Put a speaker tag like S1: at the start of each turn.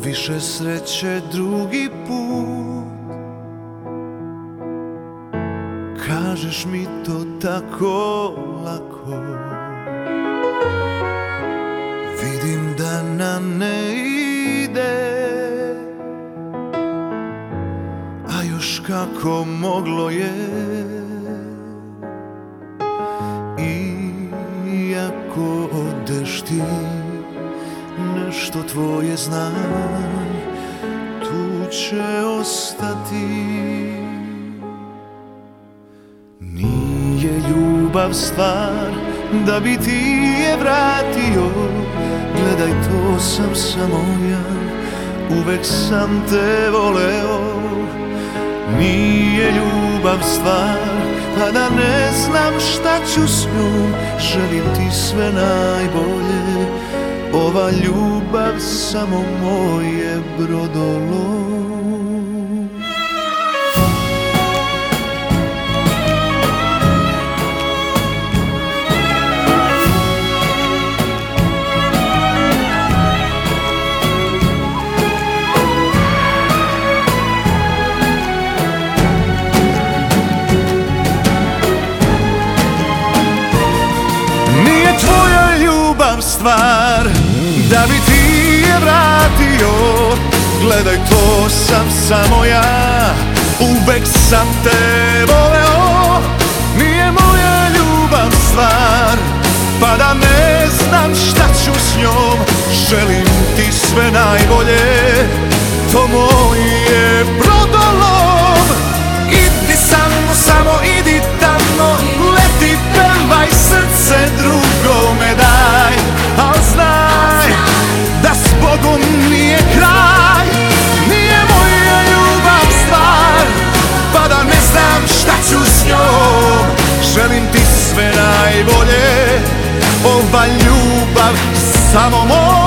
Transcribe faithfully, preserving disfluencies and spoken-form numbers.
S1: više sreće drugi put. Kažeš mi to tako lako, vidim da nam ne ide, a još kako moglo je. Iako odeš ti, nešto tvoje znam, tu će ostati. Nije ljubav stvar da bi ti je vratio, gledaj to sam samo ja, uvek sam te voleo. Nije ljubav stvar, a da ne znam šta ću s njom, želim ti sve najbolje. Ova ljubav samo moje brodolo. Stvar da bi ti je vratio, gledaj to sam samo ja, uvek sam te voleo. Nije moja ljubav stvar, pa da ne znam šta ću s njom, želim ti sve najbolje. To moje brodolom, idi samo, samo idi tamo, leti, pevaj, srce drugome daj. Al znaj da s Bogom nije kraj, nije moja ljubav stvar, pa da ne znam šta ću s njom, želim ti sve najbolje. Ova ljubav samo moja.